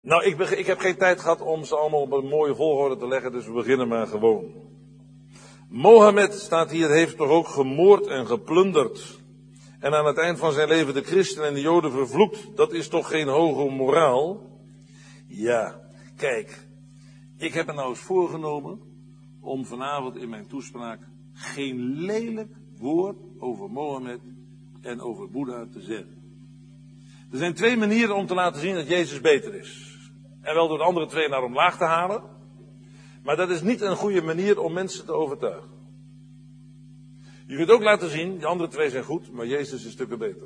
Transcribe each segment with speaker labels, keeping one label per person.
Speaker 1: Nou, ik heb geen tijd gehad om ze allemaal op een mooie volgorde te leggen, dus we beginnen maar gewoon. Mohammed, staat hier, heeft toch ook gemoord en geplunderd. En aan het eind van zijn leven de christenen en de joden vervloekt. Dat is toch geen hoge moraal? Ja, kijk, ik heb er nou eens voorgenomen om vanavond in mijn toespraak geen lelijk woord over Mohammed en over Boeddha te zeggen. Er zijn twee manieren om te laten zien dat Jezus beter is. En wel door de andere twee naar omlaag te halen. Maar dat is niet een goede manier om mensen te overtuigen. Je kunt ook laten zien, die andere twee zijn goed, maar Jezus is stukken beter.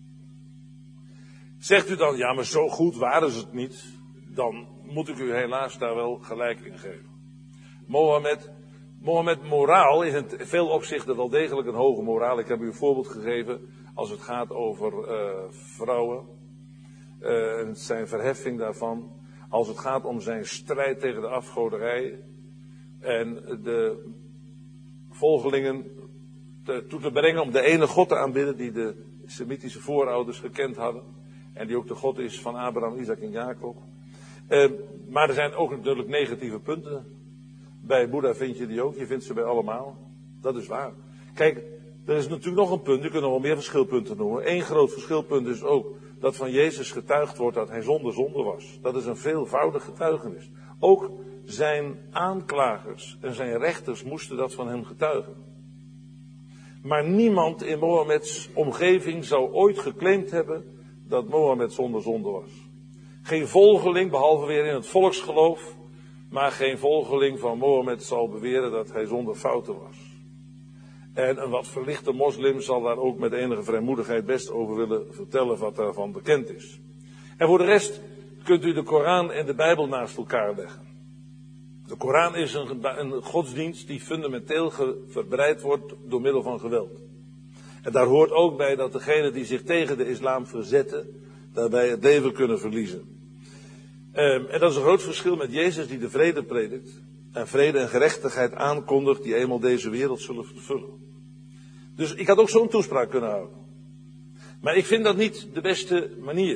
Speaker 1: Zegt u dan, ja maar zo goed waren ze het niet, dan moet ik u helaas daar wel gelijk in geven. Mohammed moraal is in veel opzichten wel degelijk een hoge moraal. Ik heb u een voorbeeld gegeven als het gaat over vrouwen. En zijn verheffing daarvan. Als het gaat om zijn strijd tegen de afgoderij. En de volgelingen toe te brengen om de ene God te aanbidden die de Semitische voorouders gekend hadden. En die ook de God is van Abraham, Isaac en Jacob. Maar er zijn ook natuurlijk negatieve punten. Bij Boeddha vind je die ook, je vindt ze bij allemaal. Dat is waar. Kijk, er is natuurlijk nog een punt, je kunt nog wel meer verschilpunten noemen. Eén groot verschilpunt is ook dat van Jezus getuigd wordt dat hij zonder zonde was. Dat is een veelvoudig getuigenis. Ook zijn aanklagers en zijn rechters moesten dat van hem getuigen. Maar niemand in Mohammeds omgeving zou ooit geclaimd hebben dat Mohammed zonder zonde was. Geen volgeling, behalve weer in het volksgeloof, maar geen volgeling van Mohammed zal beweren dat hij zonder fouten was. En een wat verlichte moslim zal daar ook met enige vrijmoedigheid best over willen vertellen wat daarvan bekend is. En voor de rest kunt u de Koran en de Bijbel naast elkaar leggen. De Koran is een godsdienst die fundamenteel verbreid wordt door middel van geweld. En daar hoort ook bij dat degenen die zich tegen de islam verzetten, daarbij het leven kunnen verliezen. En dat is een groot verschil met Jezus die de vrede predikt. En vrede en gerechtigheid aankondigt die eenmaal deze wereld zullen vervullen. Dus ik had ook zo'n toespraak kunnen houden. Maar ik vind dat niet de beste manier.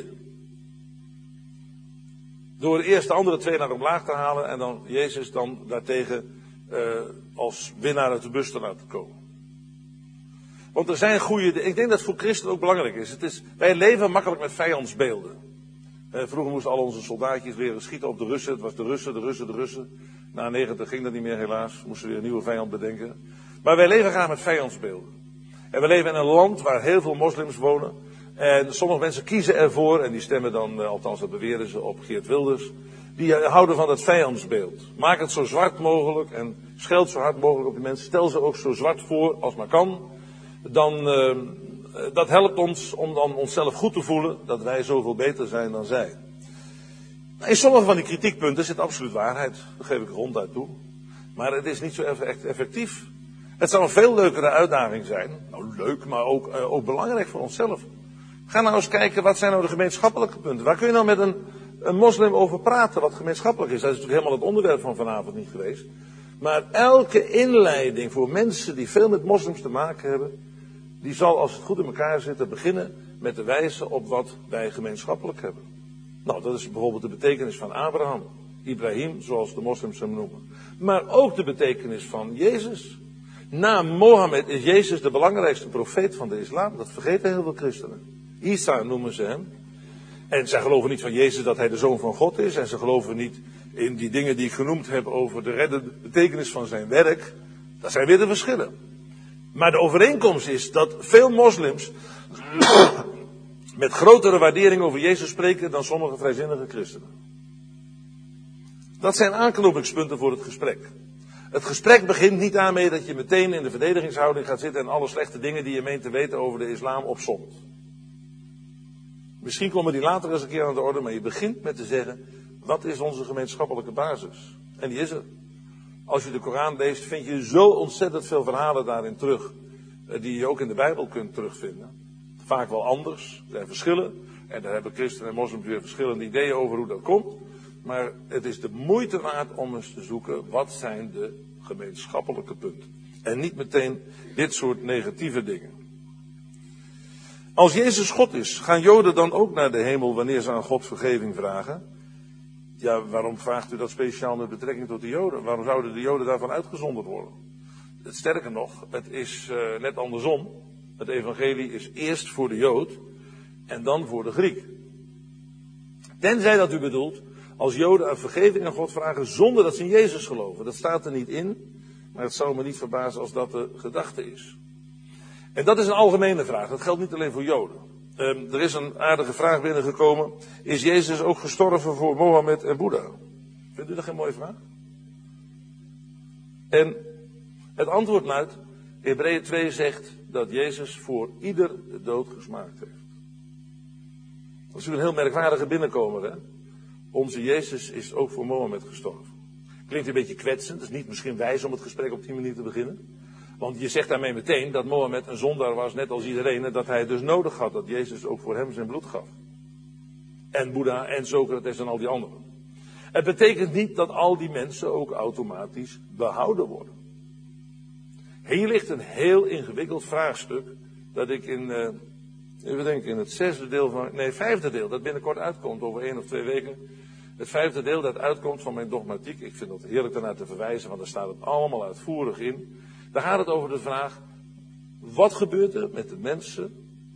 Speaker 1: Door eerst de andere twee naar omlaag te halen en dan Jezus dan daartegen als winnaar uit de bus te laten komen. Want er zijn goede, ik denk dat het voor christenen ook belangrijk is. Wij leven makkelijk met vijandsbeelden. Vroeger moesten al onze soldaatjes leren schieten op de Russen. Het was de Russen. Na 90 ging dat niet meer helaas. Moesten we weer een nieuwe vijand bedenken. Maar wij leven graag met vijandsbeelden. En we leven in een land waar heel veel moslims wonen. En sommige mensen kiezen ervoor, en die stemmen dan, althans dat beweren ze, op Geert Wilders. Die houden van het vijandsbeeld. Maak het zo zwart mogelijk en scheld zo hard mogelijk op de mensen. Stel ze ook zo zwart voor als maar kan. Dat helpt ons om dan onszelf goed te voelen dat wij zoveel beter zijn dan zij. In sommige van die kritiekpunten zit absoluut waarheid. Dat geef ik ronduit toe. Maar het is niet zo echt effectief. Het zou een veel leukere uitdaging zijn. Nou leuk, maar ook belangrijk voor onszelf. Ga nou eens kijken, wat zijn nou de gemeenschappelijke punten? Waar kun je nou met een moslim over praten wat gemeenschappelijk is? Dat is natuurlijk helemaal het onderwerp van vanavond niet geweest. Maar elke inleiding voor mensen die veel met moslims te maken hebben, die zal, als het goed in elkaar zit, beginnen met te wijzen op wat wij gemeenschappelijk hebben. Nou, dat is bijvoorbeeld de betekenis van Abraham, Ibrahim, zoals de moslims hem noemen. Maar ook de betekenis van Jezus. Na Mohammed is Jezus de belangrijkste profeet van de islam. Dat vergeten heel veel christenen. Isa noemen ze hem. En zij geloven niet van Jezus dat hij de zoon van God is. En ze geloven niet in die dingen die ik genoemd heb over de reddende betekenis van zijn werk. Dat zijn weer de verschillen. Maar de overeenkomst is dat veel moslims met grotere waardering over Jezus spreken dan sommige vrijzinnige christenen. Dat zijn aanknopingspunten voor het gesprek. Het gesprek begint niet daarmee dat je meteen in de verdedigingshouding gaat zitten en alle slechte dingen die je meent te weten over de islam opsomt. Misschien komen die later eens een keer aan de orde, maar je begint met te zeggen, wat is onze gemeenschappelijke basis? En die is er. Als je de Koran leest, vind je zo ontzettend veel verhalen daarin terug, die je ook in de Bijbel kunt terugvinden. Vaak wel anders, er zijn verschillen, en daar hebben christenen en moslims weer verschillende ideeën over hoe dat komt. Maar het is de moeite waard om eens te zoeken, wat zijn de gemeenschappelijke punten? En niet meteen dit soort negatieve dingen. Als Jezus God is, gaan Joden dan ook naar de hemel wanneer ze aan God vergeving vragen? Ja, waarom vraagt u dat speciaal met betrekking tot de Joden? Waarom zouden de Joden daarvan uitgezonderd worden? Sterker nog, het is net andersom. Het evangelie is eerst voor de Jood en dan voor de Griek. Tenzij dat u bedoelt, als Joden een vergeving aan God vragen zonder dat ze in Jezus geloven. Dat staat er niet in, maar het zou me niet verbazen als dat de gedachte is. En dat is een algemene vraag, dat geldt niet alleen voor Joden. Er is een aardige vraag binnengekomen. Is Jezus ook gestorven voor Mohammed en Boeddha? Vindt u dat geen mooie vraag? En het antwoord luidt, Hebreeën 2 zegt dat Jezus voor ieder de dood gesmaakt heeft. Dat is een heel merkwaardige binnenkomer, hè? Onze Jezus is ook voor Mohammed gestorven. Klinkt een beetje kwetsend, het is niet misschien wijs om het gesprek op die manier te beginnen. Want je zegt daarmee meteen dat Mohammed een zondaar was, net als iedereen, en dat hij het dus nodig had dat Jezus ook voor hem zijn bloed gaf. En Boeddha en Socrates en al die anderen. Het betekent niet dat al die mensen ook automatisch behouden worden. Hier ligt een heel ingewikkeld vraagstuk dat ik in het 5e deel, dat binnenkort uitkomt over 1 of 2 weken. Het 5e deel dat uitkomt van mijn dogmatiek. Ik vind het heerlijk daarnaar te verwijzen, want daar staat het allemaal uitvoerig in. Daar gaat het over de vraag, wat gebeurt er met de mensen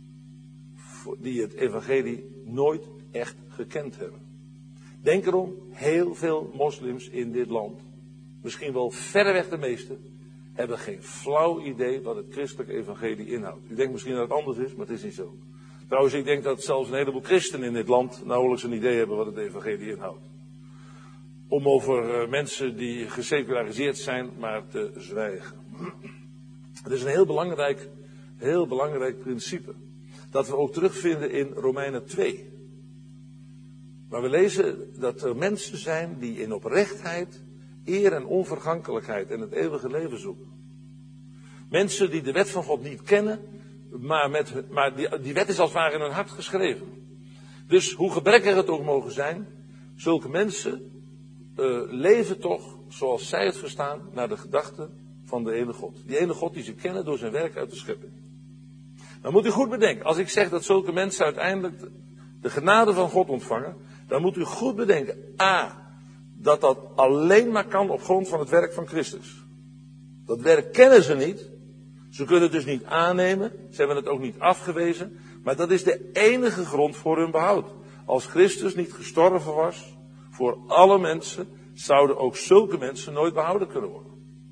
Speaker 1: die het evangelie nooit echt gekend hebben? Denk erom, heel veel moslims in dit land, misschien wel verreweg de meeste, hebben geen flauw idee wat het christelijke evangelie inhoudt. U denkt misschien dat het anders is, maar het is niet zo. Trouwens, ik denk dat zelfs een heleboel christenen in dit land nauwelijks een idee hebben wat het evangelie inhoudt. Om over mensen die geseculariseerd zijn maar te zwijgen. Het is een heel belangrijk principe. Dat we ook terugvinden in Romeinen 2. Maar we lezen dat er mensen zijn die in oprechtheid, eer en onvergankelijkheid en het eeuwige leven zoeken. Mensen die de wet van God niet kennen, maar die wet is als het ware in hun hart geschreven. Dus hoe gebrekkig het ook mogen zijn, zulke mensen leven toch zoals zij het verstaan naar de gedachten van de ene God. Die ene God die ze kennen door zijn werk uit de schepping. Dan moet u goed bedenken, als ik zeg dat zulke mensen uiteindelijk de genade van God ontvangen, dan moet u goed bedenken, dat alleen maar kan op grond van het werk van Christus. Dat werk kennen ze niet. Ze kunnen het dus niet aannemen. Ze hebben het ook niet afgewezen. Maar dat is de enige grond voor hun behoud. Als Christus niet gestorven was voor alle mensen, zouden ook zulke mensen nooit behouden kunnen worden.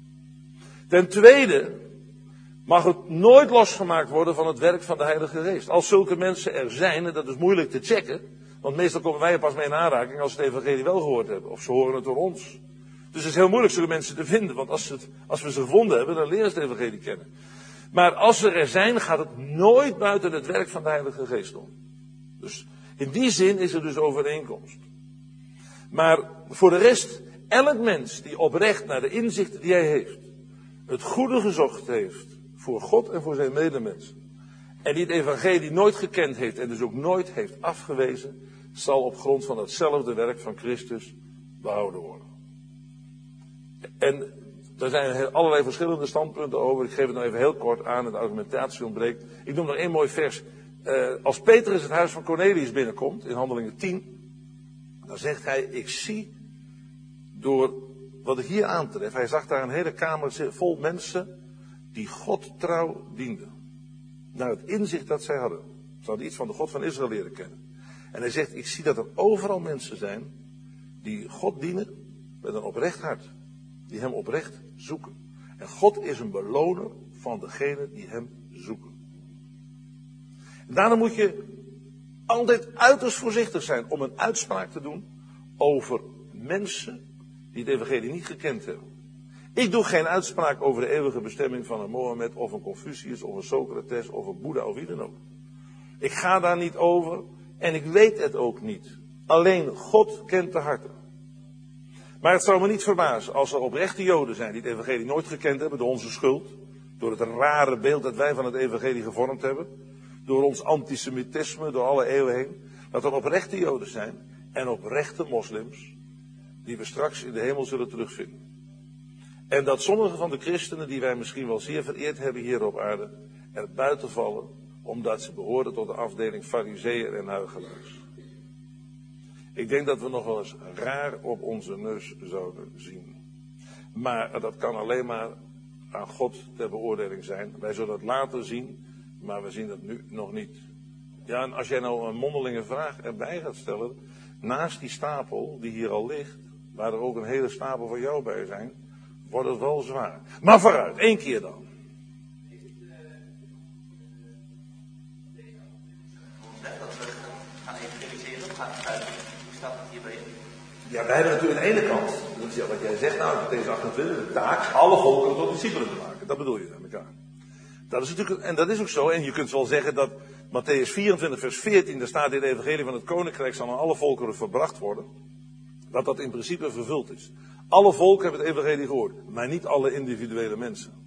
Speaker 1: Ten tweede mag het nooit losgemaakt worden van het werk van de Heilige Geest. Als zulke mensen er zijn, en dat is moeilijk te checken, want meestal komen wij er pas mee in aanraking als ze het evangelie wel gehoord hebben. Of ze horen het door ons. Dus het is heel moeilijk zulke mensen te vinden, want als we ze gevonden hebben, dan leren ze het evangelie kennen. Maar als ze er zijn, gaat het nooit buiten het werk van de Heilige Geest om. Dus in die zin is er dus overeenkomst. Maar voor de rest, elk mens die oprecht naar de inzichten die hij heeft, het goede gezocht heeft voor God en voor zijn medemensen, en die het evangelie nooit gekend heeft en dus ook nooit heeft afgewezen, zal op grond van hetzelfde werk van Christus behouden worden. En er zijn allerlei verschillende standpunten over. Ik geef het nou even heel kort aan en de argumentatie ontbreekt. Ik noem nog 1 mooi vers. Als Petrus het huis van Cornelius binnenkomt, in Handelingen 10, dan zegt hij, ik zie door wat ik hier aantref. Hij zag daar een hele kamer vol mensen die God trouw dienden. Naar het inzicht dat zij hadden. Ze hadden iets van de God van Israël leren kennen. En hij zegt, ik zie dat er overal mensen zijn die God dienen met een oprecht hart. Die hem oprecht zoeken. En God is een beloner van degenen die hem zoeken. En daarom moet je altijd uiterst voorzichtig zijn om een uitspraak te doen over mensen die het evangelie niet gekend hebben. Ik doe geen uitspraak over de eeuwige bestemming van een Mohammed of een Confucius of een Socrates of een Boeddha of wie dan ook. Ik ga daar niet over en ik weet het ook niet. Alleen God kent de harten. Maar het zou me niet verbazen als er oprechte Joden zijn die het evangelie nooit gekend hebben door onze schuld. Door het rare beeld dat wij van het evangelie gevormd hebben. Door ons antisemitisme door alle eeuwen heen. Dat er oprechte Joden zijn en oprechte moslims die we straks in de hemel zullen terugvinden. En dat sommige van de christenen die wij misschien wel zeer vereerd hebben hier op aarde er buiten vallen omdat ze behoorden tot de afdeling farizeeën en huichelaars. Ik denk dat we nog wel eens raar op onze neus zouden zien. Maar dat kan alleen maar aan God ter beoordeling zijn. Wij zullen het later zien, maar we zien dat nu nog niet. Ja, en als jij nou een mondelinge vraag erbij gaat stellen, naast die stapel die hier al ligt, waar er ook een hele stapel voor jou bij zijn, wordt het wel zwaar. Maar vooruit, 1 keer dan. Ja, wij hebben natuurlijk aan de ene kant, dat is ja wat jij zegt, nou, deze 28, de taak, alle volkeren tot discipelen te maken. Dat bedoel je met elkaar. Dat is natuurlijk, en dat is ook zo, en je kunt wel zeggen dat Mattheüs 24 vers 14, daar staat in het evangelie van het koninkrijk zal aan alle volkeren verbracht worden. Dat in principe vervuld is. Alle volken hebben het evangelie gehoord, maar niet alle individuele mensen.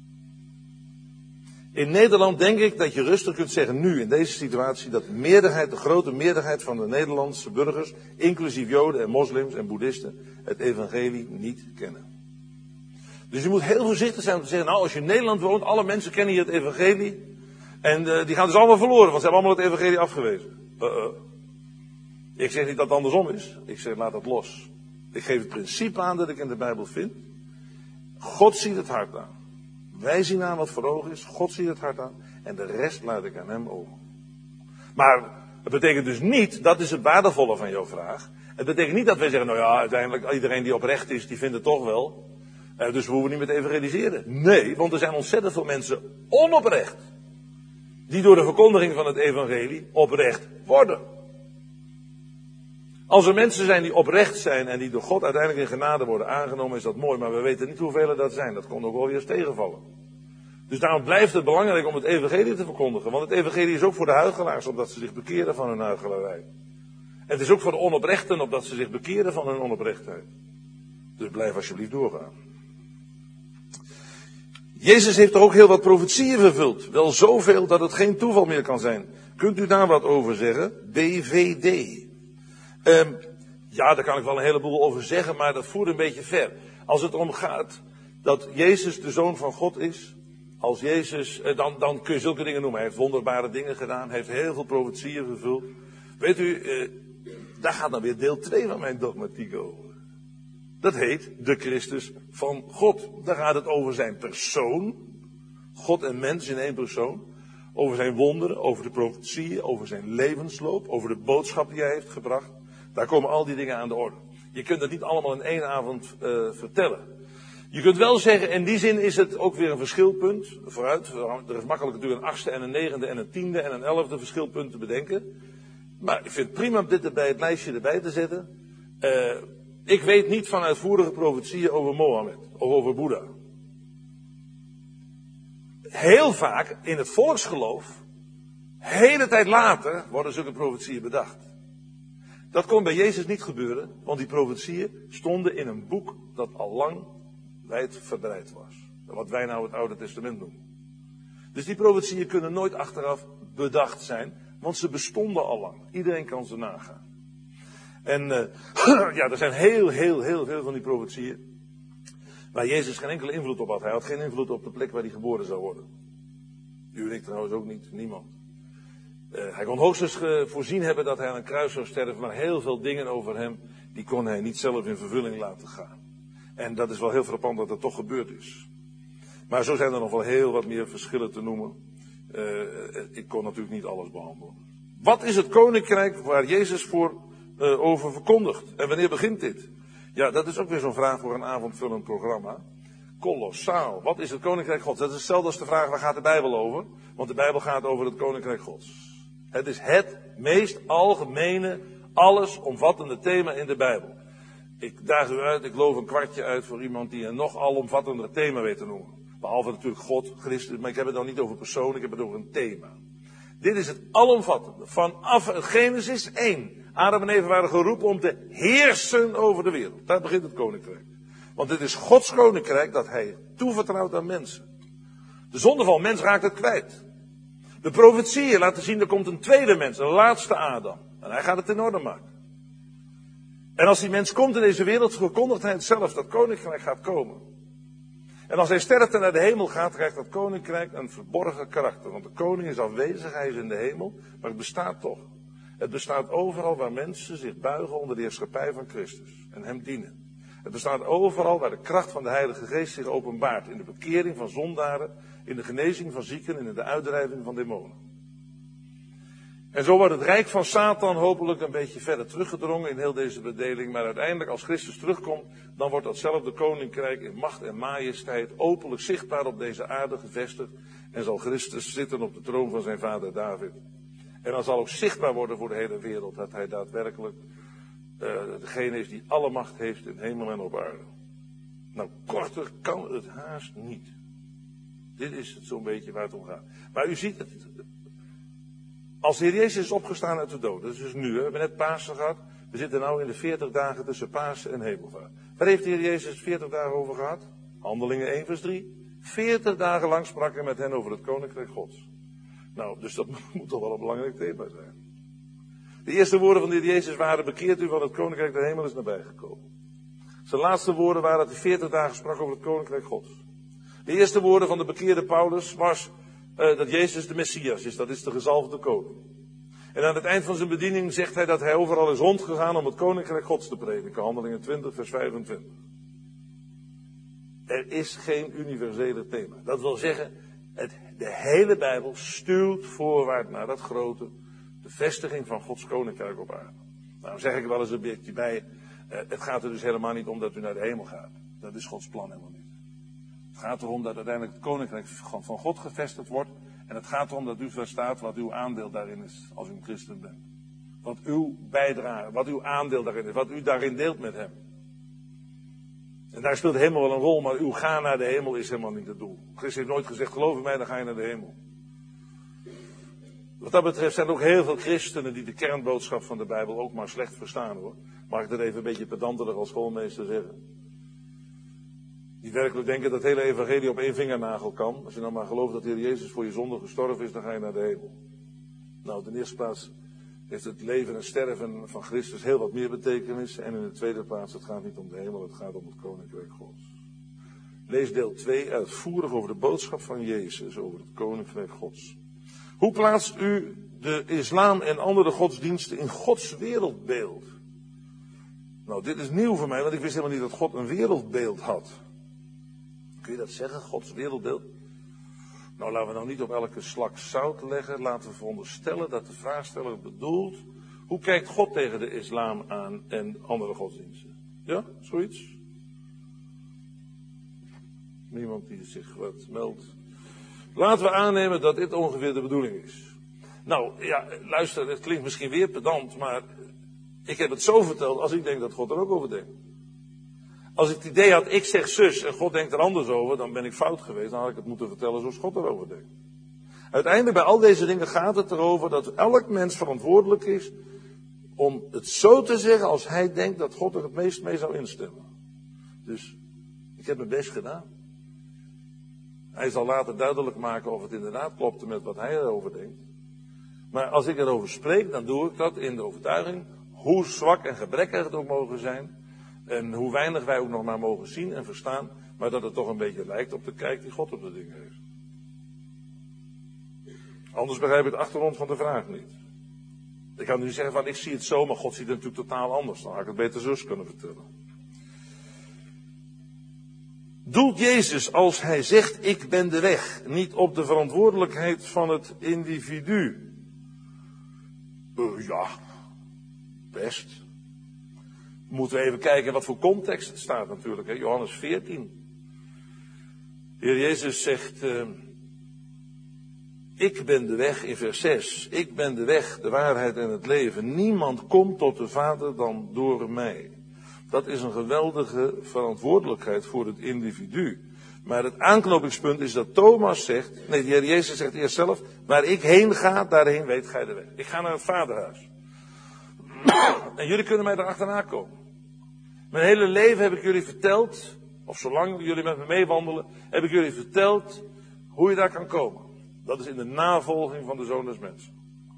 Speaker 1: In Nederland denk ik dat je rustig kunt zeggen, nu in deze situatie, dat de grote meerderheid van de Nederlandse burgers, inclusief Joden en moslims en boeddhisten, het evangelie niet kennen. Dus je moet heel voorzichtig zijn om te zeggen, nou als je in Nederland woont, alle mensen kennen hier het evangelie, en die gaan dus allemaal verloren, want ze hebben allemaal het evangelie afgewezen. Ik zeg niet dat het andersom is, ik zeg laat dat los. Ik geef het principe aan dat ik in de Bijbel vind. God ziet het hart aan. Wij zien aan wat voor ogen is, God ziet het hart aan en de rest laat ik aan hem over. Maar het betekent dus niet, dat is het waardevolle van jouw vraag. Het betekent niet dat wij zeggen, nou ja, uiteindelijk iedereen die oprecht is, die vindt het toch wel. Dus we hoeven niet meer te evangeliseren. Nee, want er zijn ontzettend veel mensen onoprecht. Die door de verkondiging van het evangelie oprecht worden. Als er mensen zijn die oprecht zijn en die door God uiteindelijk in genade worden aangenomen, is dat mooi. Maar we weten niet hoeveel er dat zijn. Dat kon ook wel weer eens tegenvallen. Dus daarom blijft het belangrijk om het evangelie te verkondigen. Want het evangelie is ook voor de huichelaars, opdat ze zich bekeren van hun huichelarij. En het is ook voor de onoprechten, opdat ze zich bekeren van hun onoprechtheid. Dus blijf alsjeblieft doorgaan. Jezus heeft er ook heel wat profetieën vervuld. Wel zoveel dat het geen toeval meer kan zijn. Kunt u daar wat over zeggen? BVD. Ja, daar kan ik wel een heleboel over zeggen, maar dat voert een beetje ver. Als het erom gaat dat Jezus de Zoon van God is, als Jezus, dan kun je zulke dingen noemen. Hij heeft wonderbare dingen gedaan, hij heeft heel veel profetieën vervuld. Weet u, daar gaat dan weer deel 2 van mijn dogmatiek over. Dat heet de Christus van God. Daar gaat het over zijn persoon, God en mens in één persoon. Over zijn wonderen, over de profetieën, over zijn levensloop, over de boodschap die hij heeft gebracht. Daar komen al die dingen aan de orde. Je kunt het niet allemaal in 1 avond vertellen. Je kunt wel zeggen, in die zin is het ook weer een verschilpunt. Vooruit, er is makkelijk natuurlijk een 8e en een 9e en een 10e en een 11e verschilpunt te bedenken. Maar ik vind het prima om dit bij het lijstje erbij te zetten. Ik weet niet van uitvoerige profetieën over Mohammed of over Boeddha. Heel vaak in het volksgeloof, hele tijd later, worden zulke profetieën bedacht. Dat kon bij Jezus niet gebeuren, want die profetieën stonden in een boek dat al lang wijdverbreid was. Wat wij nou het Oude Testament noemen. Dus die profetieën kunnen nooit achteraf bedacht zijn, want ze bestonden al lang. Iedereen kan ze nagaan. En ja, er zijn heel veel van die profetieën waar Jezus geen enkele invloed op had. Hij had geen invloed op de plek waar hij geboren zou worden. U en ik trouwens ook niet, niemand. Hij kon hoogstens voorzien hebben dat hij aan een kruis zou sterven, maar heel veel dingen over hem, die kon hij niet zelf in vervulling laten gaan. En dat is wel heel frappant dat dat toch gebeurd is. Maar zo zijn er nog wel heel wat meer verschillen te noemen. Ik kon natuurlijk niet alles behandelen. Wat is het koninkrijk waar Jezus over verkondigt? En wanneer begint dit? Ja, dat is ook weer zo'n vraag voor een avondvullend programma. Kolossaal. Wat is het koninkrijk Gods? Dat is hetzelfde als de vraag, waar gaat de Bijbel over? Want de Bijbel gaat over het koninkrijk Gods. Het is het meest algemene, allesomvattende thema in de Bijbel. Ik daag u uit, ik loof een kwartje uit voor iemand die een nog alomvattender thema weet te noemen. Behalve natuurlijk God, Christus, maar ik heb het dan niet over persoon, ik heb het over een thema. Dit is het alomvattende. Vanaf Genesis 1. Adam en Eva waren geroepen om te heersen over de wereld. Daar begint het koninkrijk. Want dit is Gods koninkrijk dat hij toevertrouwt aan mensen. De zondeval mens raakt het kwijt. De profetieën laten zien, er komt een tweede mens, een laatste Adam. En hij gaat het in orde maken. En als die mens komt in deze wereld, verkondigt hij het zelf, dat koninkrijk gaat komen. En als hij sterft en naar de hemel gaat, krijgt dat koninkrijk een verborgen karakter. Want de koning is afwezig, hij is in de hemel, maar het bestaat toch. Het bestaat overal waar mensen zich buigen onder de heerschappij van Christus en hem dienen. Het bestaat overal waar de kracht van de Heilige Geest zich openbaart. In de bekering van zondaren, in de genezing van zieken en in de uitdrijving van demonen. En zo wordt het rijk van Satan hopelijk een beetje verder teruggedrongen in heel deze bedeling. Maar uiteindelijk als Christus terugkomt, dan wordt datzelfde koninkrijk in macht en majesteit openlijk zichtbaar op deze aarde gevestigd. En zal Christus zitten op de troon van zijn vader David. En dan zal ook zichtbaar worden voor de hele wereld dat hij daadwerkelijk degene is die alle macht heeft in hemel en op aarde. Nou, korter kan het haast niet. Dit is het zo'n beetje waar het om gaat. Maar u ziet het. Als de Heer Jezus is opgestaan uit de dood, dat is dus nu, hè? We hebben net Pasen gehad. We zitten nu in de 40 dagen tussen Pasen en Hemelvaart. Waar heeft de Heer Jezus 40 dagen over gehad? Handelingen 1 vers 3. 40 dagen lang sprak hij met hen over het koninkrijk Gods. Nou, dus dat moet toch wel een belangrijk thema zijn. De eerste woorden van de Heer Jezus waren: bekeert u, want het koninkrijk der hemel is nabijgekomen. Zijn laatste woorden waren dat hij 40 dagen sprak over het koninkrijk Gods. De eerste woorden van de bekeerde Paulus was dat Jezus de Messias is, dat is de gezalfde koning. En aan het eind van zijn bediening zegt hij dat hij overal is rondgegaan om het koninkrijk Gods te prediken. Handelingen 20 vers 25. Er is geen universele thema. Dat wil zeggen, de hele Bijbel stuurt voorwaarts naar dat grote, de vestiging van Gods koninkrijk op aarde. Nou zeg ik wel eens een beetje bij, het gaat er dus helemaal niet om dat u naar de hemel gaat. Dat is Gods plan helemaal niet. Het gaat erom dat uiteindelijk het koninkrijk van God gevestigd wordt. En het gaat erom dat u verstaat wat uw aandeel daarin is als u een christen bent. Wat uw bijdrage, wat uw aandeel daarin is, wat u daarin deelt met hem. En daar speelt de hemel wel een rol, maar uw gaan naar de hemel is helemaal niet het doel. Christus heeft nooit gezegd, geloof in mij, dan ga je naar de hemel. Wat dat betreft zijn er ook heel veel christenen die de kernboodschap van de Bijbel ook maar slecht verstaan, hoor. Mag ik dat even een beetje pedanterig als schoolmeester zeggen? Die werkelijk denken dat het hele evangelie op één vingernagel kan. Als je nou maar gelooft dat de Heer Jezus voor je zonde gestorven is, dan ga je naar de hemel. Nou, in de eerste plaats heeft het leven en sterven van Christus heel wat meer betekenis. En in de tweede plaats, het gaat niet om de hemel, het gaat om het koninkrijk Gods. Lees deel 2 uitvoerig over de boodschap van Jezus, over het koninkrijk Gods. Hoe plaatst u de islam en andere godsdiensten in Gods wereldbeeld? Nou, dit is nieuw voor mij, want ik wist helemaal niet dat God een wereldbeeld had. Kun je dat zeggen, Gods wereldbeeld? Nou, laten we nou niet op elke slak zout leggen. Laten we veronderstellen dat de vraagsteller bedoelt: hoe kijkt God tegen de islam aan en andere godsdiensten? Ja, zoiets? Niemand die zich wat meldt. Laten we aannemen dat dit ongeveer de bedoeling is. Nou, ja, luister, het klinkt misschien weer pedant, maar ik heb het zo verteld als ik denk dat God er ook over denkt. Als ik het idee had, ik zeg zus en God denkt er anders over, dan ben ik fout geweest. Dan had ik het moeten vertellen zoals God erover denkt. Uiteindelijk bij al deze dingen gaat het erover dat elk mens verantwoordelijk is om het zo te zeggen als hij denkt dat God er het meest mee zou instemmen. Dus ik heb mijn best gedaan. Hij zal later duidelijk maken of het inderdaad klopte met wat hij erover denkt. Maar als ik erover spreek, dan doe ik dat in de overtuiging, hoe zwak en gebrekkig het ook mogen zijn. En hoe weinig wij ook nog maar mogen zien en verstaan. Maar dat het toch een beetje lijkt op de kijk die God op de dingen heeft. Anders begrijp ik de achtergrond van de vraag niet. Ik kan nu zeggen van ik zie het zo, maar God ziet het natuurlijk totaal anders. Dan had ik het beter zus kunnen vertellen. Doelt Jezus als hij zegt ik ben de weg niet op de verantwoordelijkheid van het individu? Ja, best. Moeten we even kijken wat voor context het staat natuurlijk. Hè? Johannes 14. De Heer Jezus zegt, ik ben de weg in vers 6. Ik ben de weg, de waarheid en het leven. Niemand komt tot de Vader dan door mij. Dat is een geweldige verantwoordelijkheid voor het individu. Maar het aanknopingspunt is dat Thomas zegt, nee, de Heer Jezus zegt eerst zelf, waar ik heen ga, daarheen weet gij de weg. Ik ga naar het Vaderhuis. En jullie kunnen mij daar achterna komen. Mijn hele leven heb ik jullie verteld, of zolang jullie met me meewandelen, heb ik jullie verteld hoe je daar kan komen. Dat is in de navolging van de Zoon des Mensen.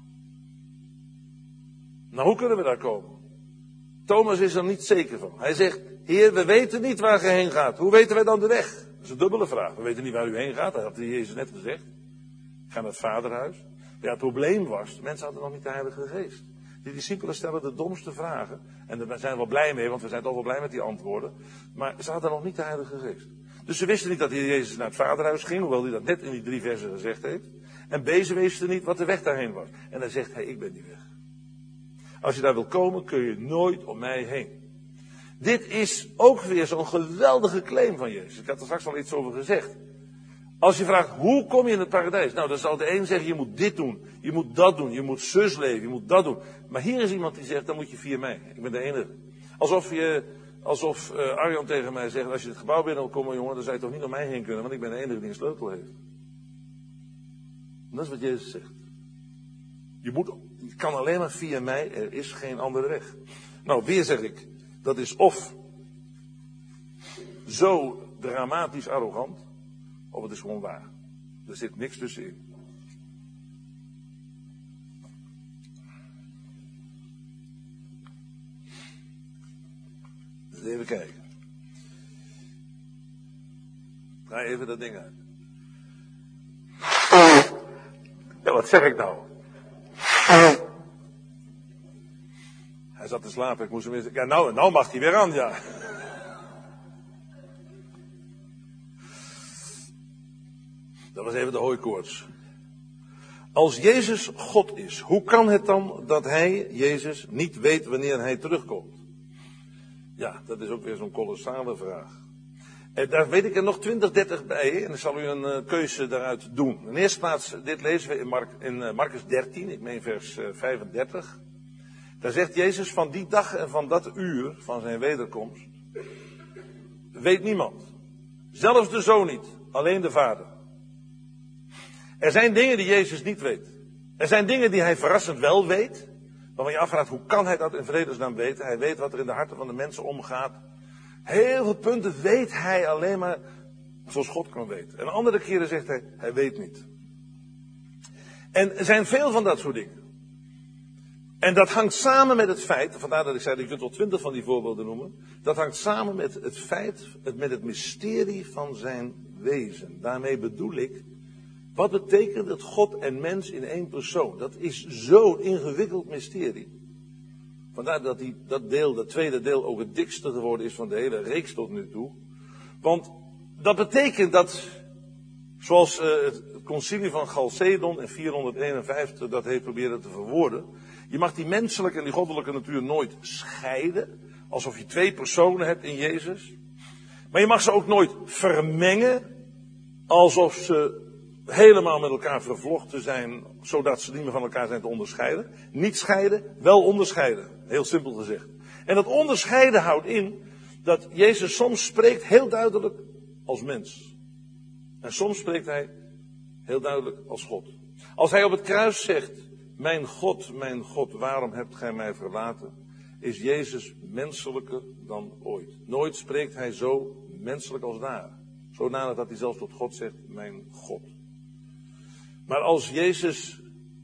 Speaker 1: Nou, hoe kunnen we daar komen? Thomas is er niet zeker van. Hij zegt, Heer, we weten niet waar je heen gaat. Hoe weten wij dan de weg? Dat is een dubbele vraag. We weten niet waar u heen gaat. Dat had de Jezus net gezegd. Ik ga naar het Vaderhuis. Ja, het probleem was, de mensen hadden nog niet de Heilige Geest. Die discipelen stellen de domste vragen. En daar zijn we wel blij mee, want we zijn toch wel blij met die antwoorden. Maar ze hadden nog niet de Heilige Geest. Dus ze wisten niet dat Jezus naar het Vaderhuis ging, hoewel hij dat net in die 3 versen gezegd heeft. En B, ze wisten niet wat de weg daarheen was. En dan zegt hij, ik ben die weg. Als je daar wil komen, kun je nooit om mij heen. Dit is ook weer zo'n geweldige claim van Jezus. Ik had er straks al iets over gezegd. Als je vraagt, hoe kom je in het paradijs? Nou, dan zal de een zeggen, je moet dit doen, je moet dat doen, je moet zus leven, je moet dat doen. Maar hier is iemand die zegt, dan moet je via mij. Ik ben de enige. Alsof Arjan tegen mij zegt, als je het gebouw binnen wil komen, jongen, dan zou je toch niet om mij heen kunnen, want ik ben de enige die een sleutel heeft. En dat is wat Jezus zegt. Je kan alleen maar via mij, er is geen andere weg. Nou, weer zeg ik, dat is of zo dramatisch arrogant, of het is gewoon waar. Er zit niks tussenin. Dus even kijken. Draai even dat ding uit. Ja, wat zeg ik nou? Hij zat te slapen, ik moest hem eens... Ja, nou mag hij weer aan, ja. Dat was even de hooikoorts. Als Jezus God is, hoe kan het dan dat hij, Jezus, niet weet wanneer hij terugkomt? Ja, dat is ook weer zo'n kolossale vraag. En daar weet ik er nog 20, 30 bij, en dan zal u een keuze daaruit doen. In de eerste plaats, dit lezen we in Marcus 13, ik meen vers 35. Daar zegt Jezus, van die dag en van dat uur van zijn wederkomst, weet niemand. Zelfs de Zoon niet, alleen de Vader. Er zijn dingen die Jezus niet weet. Er zijn dingen die hij verrassend wel weet. Waarvan je afvraagt, hoe kan hij dat in vredesnaam weten? Hij weet wat er in de harten van de mensen omgaat. Heel veel punten weet hij alleen maar zoals God kan weten. En andere keren zegt hij weet niet. En er zijn veel van dat soort dingen. En dat hangt samen met het feit, vandaar dat ik zei, je kunt wel 20 van die voorbeelden noemen. Dat hangt samen met het feit, met het mysterie van zijn wezen. Daarmee bedoel ik, wat betekent het God en mens in één persoon? Dat is zo'n ingewikkeld mysterie. Vandaar dat dat tweede deel ook het dikste geworden is van de hele reeks tot nu toe. Want dat betekent dat, zoals het concilie van Chalcedon in 451 dat heeft proberen te verwoorden. Je mag die menselijke en die goddelijke natuur nooit scheiden. Alsof je 2 personen hebt in Jezus. Maar je mag ze ook nooit vermengen. Alsof ze helemaal met elkaar vervlochten zijn, zodat ze niet meer van elkaar zijn te onderscheiden. Niet scheiden, wel onderscheiden. Heel simpel gezegd. En dat onderscheiden houdt in dat Jezus soms spreekt heel duidelijk als mens. En soms spreekt hij heel duidelijk als God. Als hij op het kruis zegt, mijn God, waarom hebt gij mij verlaten? Is Jezus menselijker dan ooit. Nooit spreekt hij zo menselijk als daar. Zodanig dat hij zelfs tot God zegt, mijn God. Maar als Jezus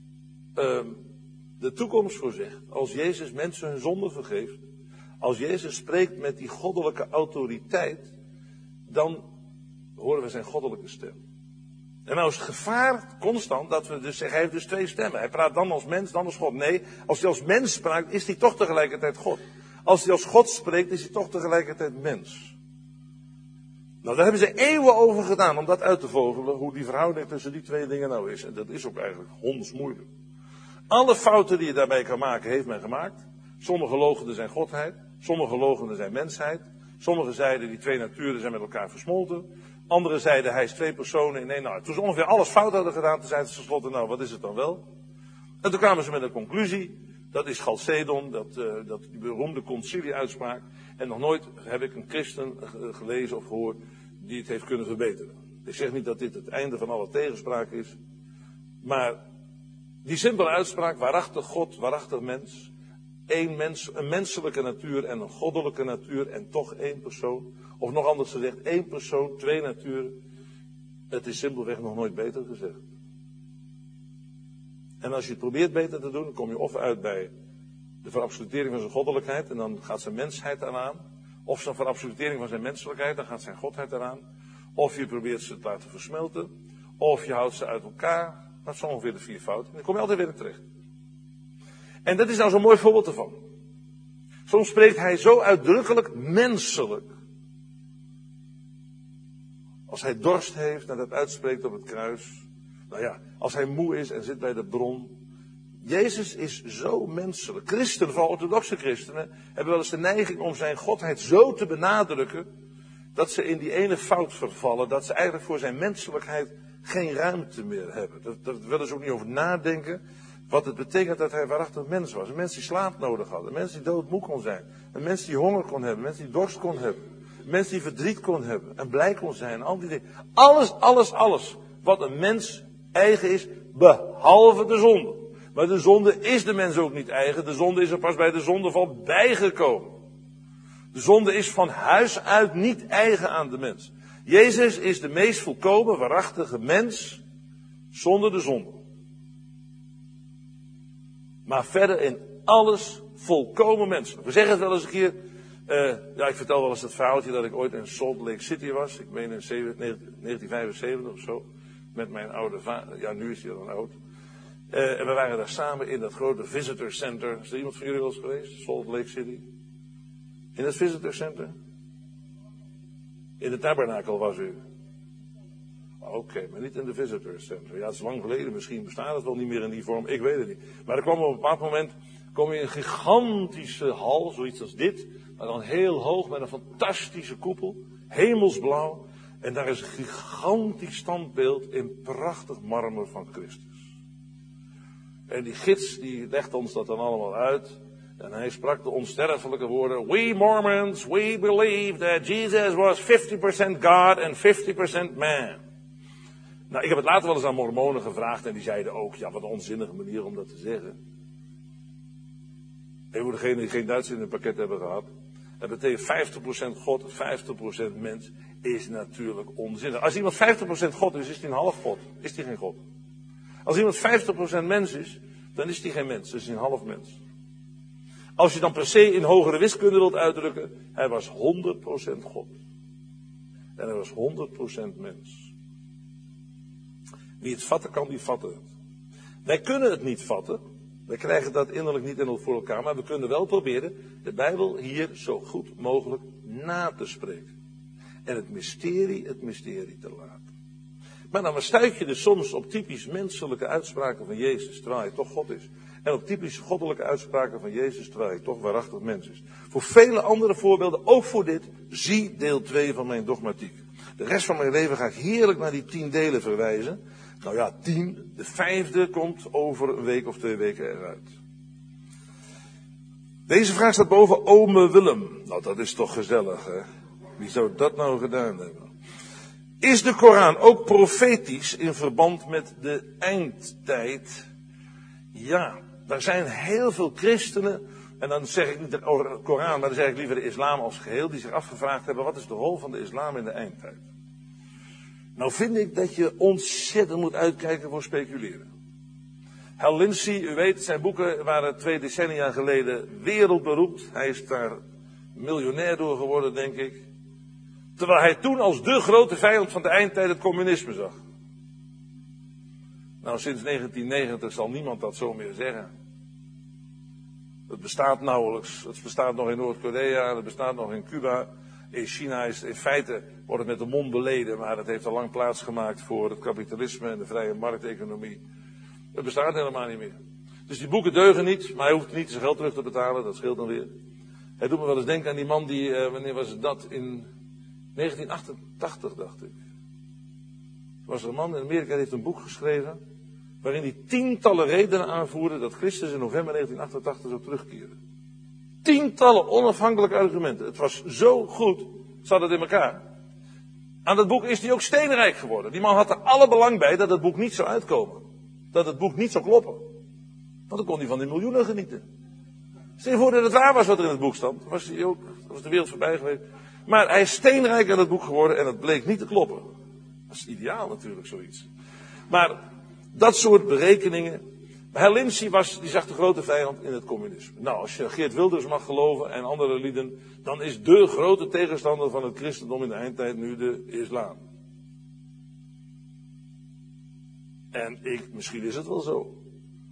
Speaker 1: de toekomst voorzegt, als Jezus mensen hun zonde vergeeft, als Jezus spreekt met die goddelijke autoriteit, dan horen we zijn goddelijke stem. En nou is het gevaar constant dat we dus zeggen, hij heeft dus 2 stemmen. Hij praat dan als mens, dan als God. Nee, als hij als mens spreekt, is hij toch tegelijkertijd God. Als hij als God spreekt, is hij toch tegelijkertijd mens. Nou, daar hebben ze eeuwen over gedaan om dat uit te vogelen, hoe die verhouding tussen die 2 dingen nou is. En dat is ook eigenlijk hondsmoeilijk. Alle fouten die je daarbij kan maken, heeft men gemaakt. Sommige loochenen zijn godheid, sommige loochenen zijn mensheid. Sommigen zeiden, die 2 naturen zijn met elkaar versmolten. Anderen zeiden, hij is 2 personen in één. Nou, toen ze ongeveer alles fout hadden gedaan, toen zeiden ze tenslotte, nou, wat is het dan wel? En toen kwamen ze met een conclusie. Dat is Chalcedon, dat die beroemde concilie-uitspraak. En nog nooit heb ik een christen gelezen of gehoord die het heeft kunnen verbeteren. Ik zeg niet dat dit het einde van alle tegenspraak is. Maar die simpele uitspraak, waarachtig God, waarachtig mens. Een menselijke natuur en een goddelijke natuur en toch 1 persoon. Of nog anders gezegd, 1 persoon, 2 naturen. Het is simpelweg nog nooit beter gezegd. En als je het probeert beter te doen, dan kom je of uit bij de verabsolutering van zijn goddelijkheid en dan gaat zijn mensheid eraan. Of zijn verabsolutering van zijn menselijkheid, dan gaat zijn godheid eraan. Of je probeert ze te laten versmelten. Of je houdt ze uit elkaar. Dat zijn ongeveer de 4 fouten. Dan kom je altijd weer in terecht. En dat is nou zo'n mooi voorbeeld ervan. Soms spreekt hij zo uitdrukkelijk menselijk. Als hij dorst heeft en dat uitspreekt op het kruis. Nou ja, als hij moe is en zit bij de bron. Jezus is zo menselijk. Christenen, vooral orthodoxe christenen, hebben wel eens de neiging om zijn godheid zo te benadrukken, dat ze in die ene fout vervallen, dat ze eigenlijk voor zijn menselijkheid geen ruimte meer hebben. Daar willen ze ook niet over nadenken, wat het betekent dat hij waarachtig mens was. Een mens die slaap nodig had, een mens die doodmoe kon zijn, een mens die honger kon hebben, een mens die dorst kon hebben, een mens die verdriet kon hebben en blij kon zijn, al die dingen. Alles wat een mens eigen is, behalve de zonde. Maar de zonde is de mens ook niet eigen. De zonde is er pas bij de zondeval bijgekomen. De zonde is van huis uit niet eigen aan de mens. Jezus is de meest volkomen, waarachtige mens zonder de zonde. Maar verder in alles volkomen menselijk. We zeggen het wel eens een keer. Ik vertel wel eens het verhaaltje dat ik ooit in Salt Lake City was. Ik meen in 1975 of zo. Met mijn oude vader. Ja, nu is hij dan oud. En we waren daar samen in dat grote visitor center. Is er iemand van jullie wel eens geweest? Salt Lake City? In het visitor center? In de tabernakel was u? Oké, maar niet in de visitor center. Ja, het is lang geleden. Misschien bestaat het wel niet meer in die vorm. Ik weet het niet. Maar er kwam op een bepaald moment je in een gigantische hal, zoiets als dit. Maar dan heel hoog met een fantastische koepel. Hemelsblauw. En daar is een gigantisch standbeeld in prachtig marmer van Christus. En die gids die legde ons dat dan allemaal uit. En hij sprak de onsterfelijke woorden. We Mormons, we believe that Jesus was 50% God and 50% man. Nou, ik heb het later wel eens aan Mormonen gevraagd. En die zeiden ook, ja, wat een onzinnige manier om dat te zeggen. En voor degenen die geen Duits in hun pakket hebben gehad. Dat betekent 50% God, 50% mens. Is natuurlijk onzinnig. Als iemand 50% God is hij een half God. Is hij geen God. Als iemand 50% mens is, dan is hij geen mens, dan is hij een half mens. Als je dan per se in hogere wiskunde wilt uitdrukken, hij was 100% God. En hij was 100% mens. Wie het vatten kan, die vatten het. Wij kunnen het niet vatten. Wij krijgen dat innerlijk niet voor elkaar, maar we kunnen wel proberen de Bijbel hier zo goed mogelijk na te spreken. En het mysterie te laten. Maar dan stuit je dus soms op typisch menselijke uitspraken van Jezus, terwijl hij toch God is. En op typisch goddelijke uitspraken van Jezus, terwijl hij toch waarachtig mens is. Voor vele andere voorbeelden, ook voor dit, zie deel 2 van mijn dogmatiek. De rest van mijn leven ga ik heerlijk naar die 10 delen verwijzen. Nou ja, 10, de 5e komt over een week of 2 weken eruit. Deze vraag staat boven ome Willem. Nou, dat is toch gezellig, hè? Wie zou dat nou gedaan hebben? Is de Koran ook profetisch in verband met de eindtijd? Ja, daar zijn heel veel christenen, en dan zeg ik niet de Koran, maar dan zeg ik liever de islam als geheel, die zich afgevraagd hebben, wat is de rol van de islam in de eindtijd? Nou vind ik dat je ontzettend moet uitkijken voor speculeren. Hal Lindsey, u weet, zijn boeken waren 2 decennia geleden wereldberoemd. Hij is daar miljonair door geworden, denk ik. Terwijl hij toen als de grote vijand van de eindtijd het communisme zag. Nou, sinds 1990 zal niemand dat zo meer zeggen. Het bestaat nauwelijks. Het bestaat nog in Noord-Korea, het bestaat nog in Cuba. In China is in feite, wordt het met de mond beleden, maar het heeft al lang plaatsgemaakt voor het kapitalisme en de vrije markteconomie. Het bestaat helemaal niet meer. Dus die boeken deugen niet, maar hij hoeft niet zijn geld terug te betalen, dat scheelt dan weer. Hij doet me wel eens denken aan die man die, wanneer was het dat? In 1988, dacht ik. Er was er een man in Amerika die heeft een boek geschreven, waarin hij tientallen redenen aanvoerde dat Christus in november 1988 zou terugkeren. Tientallen onafhankelijke argumenten. Het was zo goed, zat het in elkaar. Aan dat boek is hij ook steenrijk geworden. Die man had er alle belang bij dat het boek niet zou uitkomen. Dat het boek niet zou kloppen. Want dan kon hij van die miljoenen genieten. Stel je voor dat het waar was wat er in het boek stond. Was hij ook, was de wereld voorbij geweest. Maar hij is steenrijk aan het boek geworden en het bleek niet te kloppen. Dat is ideaal natuurlijk, zoiets. Maar dat soort berekeningen. Hal Lindsey die zag de grote vijand in het communisme. Nou, als je Geert Wilders mag geloven en andere lieden, dan is de grote tegenstander van het christendom in de eindtijd nu de islam. En misschien is het wel zo.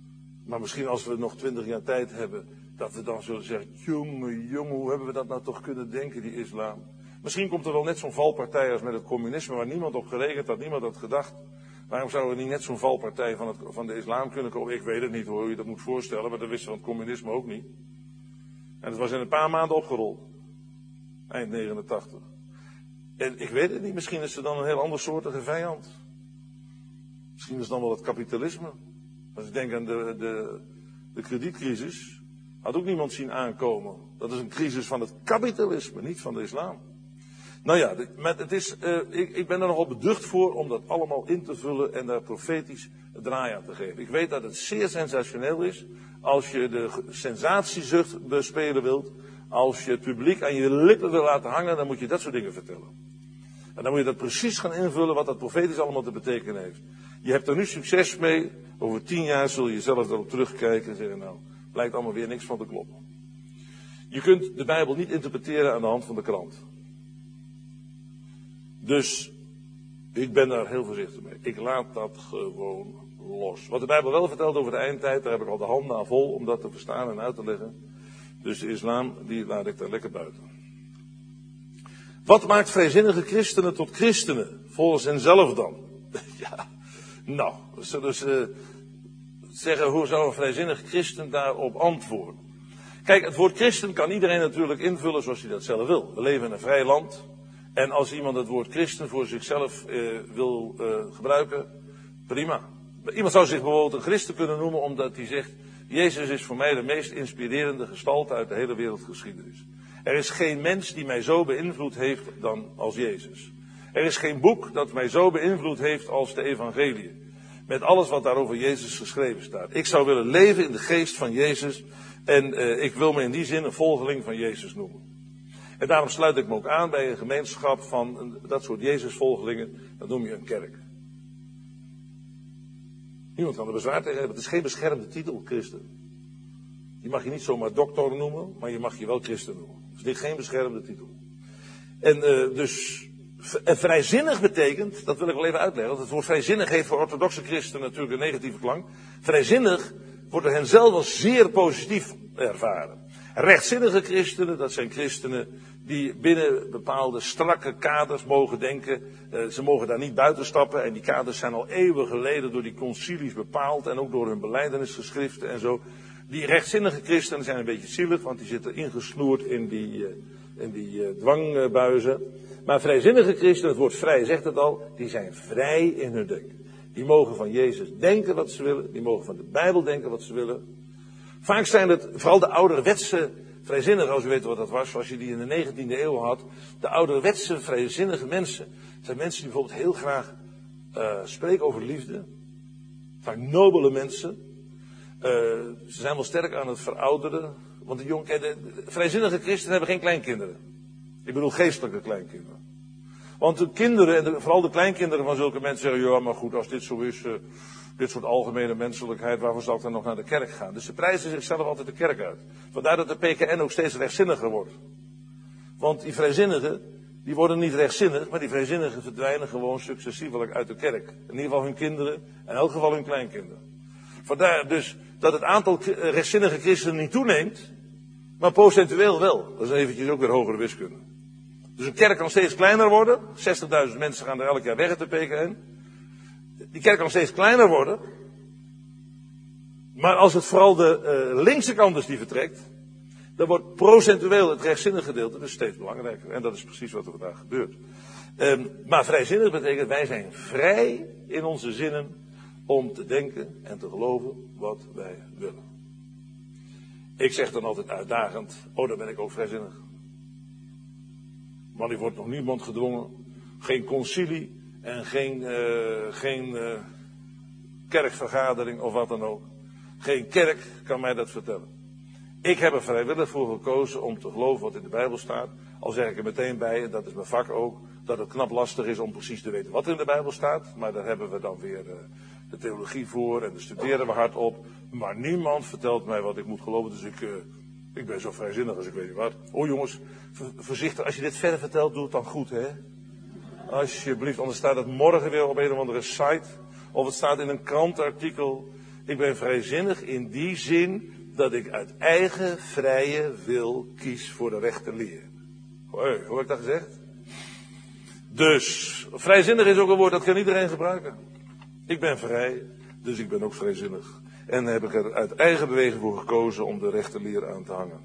Speaker 1: Maar misschien als we nog 20 jaar tijd hebben, dat we dan zullen zeggen, jongen, hoe hebben we dat nou toch kunnen denken, die islam? Misschien komt er wel net zo'n valpartij als met het communisme, waar niemand op gerekend had, niemand had gedacht. Waarom zou er niet net zo'n valpartij van de islam kunnen komen? Ik weet het niet hoe je dat moet voorstellen, maar dat wisten we van het communisme ook niet. En het was in een paar maanden opgerold. Eind 89. En ik weet het niet, misschien is er dan een heel ander soortige vijand. Misschien is het dan wel het kapitalisme. Als ik denk aan de kredietcrisis, had ook niemand zien aankomen. Dat is een crisis van het kapitalisme, niet van de islam. Nou ja, ik ben er nogal beducht voor om dat allemaal in te vullen en daar profetisch een draai aan te geven. Ik weet dat het zeer sensationeel is als je de sensatiezucht bespelen wilt. Als je het publiek aan je lippen wil laten hangen, dan moet je dat soort dingen vertellen. En dan moet je dat precies gaan invullen wat dat profetisch allemaal te betekenen heeft. Je hebt er nu succes mee. Over 10 jaar zul je zelf erop terugkijken en zeggen, nou, blijkt allemaal weer niks van te kloppen. Je kunt de Bijbel niet interpreteren aan de hand van de krant. Dus, ik ben daar heel voorzichtig mee. Ik laat dat gewoon los. Wat de Bijbel wel vertelt over de eindtijd, daar heb ik al de handen aan vol om dat te verstaan en uit te leggen. Dus de islam, die laat ik daar lekker buiten. Wat maakt vrijzinnige christenen tot christenen? Volgens henzelf dan. Ja, nou, zullen ze zeggen, hoe zou een vrijzinnig christen daarop antwoorden? Kijk, het woord christen kan iedereen natuurlijk invullen zoals hij dat zelf wil. We leven in een vrij land. En als iemand het woord christen voor zichzelf wil gebruiken, prima. Iemand zou zich bijvoorbeeld een christen kunnen noemen omdat hij zegt, Jezus is voor mij de meest inspirerende gestalte uit de hele wereldgeschiedenis. Er is geen mens die mij zo beïnvloed heeft dan als Jezus. Er is geen boek dat mij zo beïnvloed heeft als de evangeliën. Met alles wat daar over Jezus geschreven staat. Ik zou willen leven in de geest van Jezus. En ik wil me in die zin een volgeling van Jezus noemen. En daarom sluit ik me ook aan bij een gemeenschap van dat soort Jezusvolgelingen. Dat noem je een kerk. Niemand kan er bezwaar tegen hebben. Het is geen beschermde titel, christen. Je mag je niet zomaar dokter noemen, maar je mag je wel christen noemen. Het is geen beschermde titel. En vrijzinnig betekent, dat wil ik wel even uitleggen, want het woord vrijzinnig heeft voor orthodoxe christenen natuurlijk een negatieve klank. Vrijzinnig wordt door hen zelf als zeer positief ervaren. Rechtzinnige christenen, dat zijn christenen die binnen bepaalde strakke kaders mogen denken. Ze mogen daar niet buiten stappen en die kaders zijn al eeuwen geleden door die concilies bepaald en ook door hun belijdenisgeschriften en zo. Die rechtzinnige christenen zijn een beetje zielig, want die zitten ingesnoerd in die dwangbuizen. Maar vrijzinnige christenen, het woord vrij zegt het al, die zijn vrij in hun denken. Die mogen van Jezus denken wat ze willen, die mogen van de Bijbel denken wat ze willen. Vaak zijn het vooral de ouderwetse vrijzinnigen, als u weet wat dat was, zoals je die in de 19e eeuw had. De ouderwetse vrijzinnige mensen. Het zijn mensen die bijvoorbeeld heel graag spreken over liefde. Vaak nobele mensen. Ze zijn wel sterk aan het verouderen. Want de vrijzinnige christenen hebben geen kleinkinderen. Ik bedoel geestelijke kleinkinderen. Want de kinderen, en vooral de kleinkinderen van zulke mensen zeggen, ja maar goed, als dit zo is, dit soort algemene menselijkheid, waarvoor zal ik dan nog naar de kerk gaan? Dus ze prijzen zichzelf altijd de kerk uit. Vandaar dat de PKN ook steeds rechtzinniger wordt. Want die vrijzinnigen, die worden niet rechtzinnig, maar die vrijzinnigen verdwijnen gewoon successievelijk uit de kerk. In ieder geval hun kinderen, in elk geval hun kleinkinderen. Vandaar dus dat het aantal rechtzinnige christenen niet toeneemt, maar procentueel wel. Dat is eventjes ook weer hogere wiskunde. Dus een kerk kan steeds kleiner worden. 60.000 mensen gaan er elk jaar weg uit de PKN. Die kerk kan steeds kleiner worden. Maar als het vooral de linkse kant is die vertrekt, dan wordt procentueel het rechtzinnige gedeelte dus steeds belangrijker. En dat is precies wat er vandaag gebeurt. Maar vrijzinnig betekent, wij zijn vrij in onze zinnen om te denken en te geloven wat wij willen. Ik zeg dan altijd uitdagend, dan ben ik ook vrijzinnig. Want ik word nog niemand gedwongen. Geen concilie en geen kerkvergadering of wat dan ook. Geen kerk kan mij dat vertellen. Ik heb er vrijwillig voor gekozen om te geloven wat in de Bijbel staat. Al zeg ik er meteen bij, en dat is mijn vak ook, dat het knap lastig is om precies te weten wat er in de Bijbel staat. Maar daar hebben we dan weer de theologie voor en daar studeren we hard op. Maar niemand vertelt mij wat ik moet geloven, dus ik ben zo vrijzinnig als ik weet niet wat. Oh jongens, voorzichtig, als je dit verder vertelt, doe het dan goed, hè. Alsjeblieft, anders staat het morgen weer op een of andere site. Of het staat in een krantenartikel. Ik ben vrijzinnig in die zin dat ik uit eigen vrije wil kies voor de rechte leer. Hoi, hoe heb ik dat gezegd? Dus, vrijzinnig is ook een woord dat kan iedereen gebruiken. Ik ben vrij, dus ik ben ook vrijzinnig. En heb ik er uit eigen beweging voor gekozen om de rechte leer aan te hangen.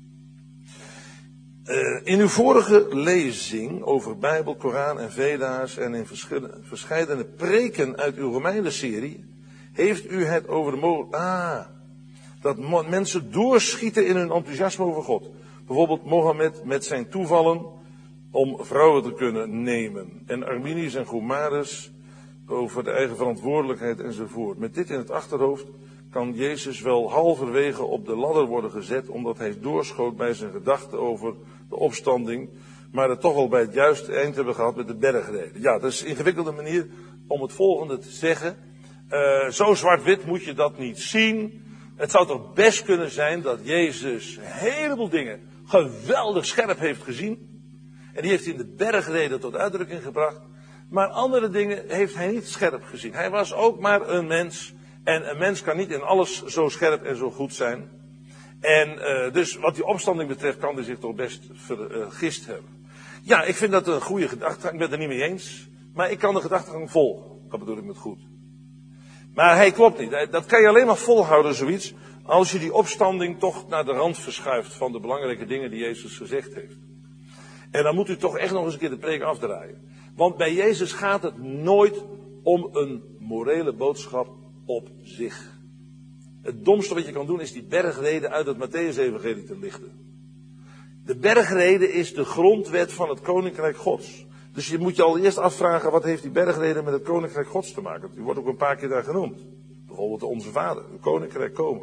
Speaker 1: In uw vorige lezing over Bijbel, Koran en Veda's en in verschillende preken uit uw Romeinen-serie heeft u het over de mogelijkheid dat mensen doorschieten in hun enthousiasme over God. Bijvoorbeeld Mohammed met zijn toevallen om vrouwen te kunnen nemen. En Arminius en Gomarus over de eigen verantwoordelijkheid enzovoort. Met dit in het achterhoofd kan Jezus wel halverwege op de ladder worden gezet, omdat hij doorschoot bij zijn gedachten over de opstanding, maar het toch al bij het juiste eind hebben gehad met de bergreden. Ja, dat is een ingewikkelde manier om het volgende te zeggen. Zo zwart-wit moet je dat niet zien. Het zou toch best kunnen zijn dat Jezus een heleboel dingen geweldig scherp heeft gezien. En die heeft hij in de bergreden tot uitdrukking gebracht. Maar andere dingen heeft hij niet scherp gezien. Hij was ook maar een mens. En een mens kan niet in alles zo scherp en zo goed zijn. En dus wat die opstanding betreft kan hij zich toch best vergist hebben. Ja, ik vind dat een goede gedachte. Ik ben het er niet mee eens. Maar ik kan de gedachtegang volgen. Dat bedoel ik met goed. Maar hij klopt niet. Dat kan je alleen maar volhouden, zoiets, als je die opstanding toch naar de rand verschuift van de belangrijke dingen die Jezus gezegd heeft. En dan moet u toch echt nog eens een keer de preek afdraaien. Want bij Jezus gaat het nooit om een morele boodschap op zich. Het domste wat je kan doen is die bergreden uit het Mattheüs-evangelie te lichten. De bergreden is de grondwet van het Koninkrijk Gods. Dus je moet je al eerst afvragen, wat heeft die bergreden met het Koninkrijk Gods te maken? Die wordt ook een paar keer daar genoemd. Bijvoorbeeld Onze Vader, het Koninkrijk komen.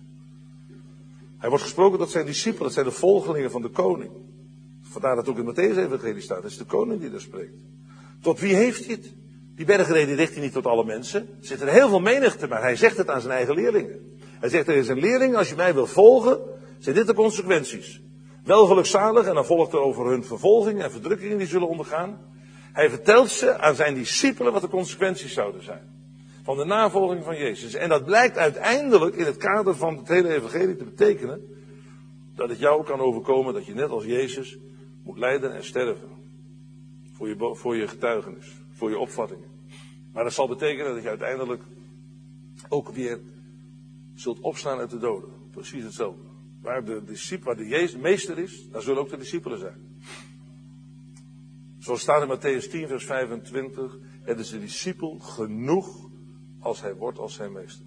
Speaker 1: Hij wordt gesproken tot zijn discipelen, dat zijn de volgelingen van de koning. Vandaar dat ook in het Mattheüs-evangelie staat, het is de koning die daar spreekt. Tot wie heeft hij het? Die bergreden richt hij niet tot alle mensen. Er zitten heel veel menigte, maar hij zegt het aan zijn eigen leerlingen. Hij zegt tegen zijn leerlingen, als je mij wil volgen, zijn dit de consequenties. Wel gelukzalig, en dan volgt er over hun vervolging en verdrukkingen die zullen ondergaan. Hij vertelt ze aan zijn discipelen wat de consequenties zouden zijn. Van de navolging van Jezus. En dat blijkt uiteindelijk in het kader van het hele evangelie te betekenen dat het jou kan overkomen dat je net als Jezus moet lijden en sterven. Voor je getuigenis, voor je opvattingen. Maar dat zal betekenen dat je uiteindelijk ook weer zult opstaan uit de doden. Precies hetzelfde. Waar de meester is, daar zullen ook de discipelen zijn. Zoals staat in Mattheüs 10 vers 25. Het is de discipel genoeg als hij wordt als zijn meester.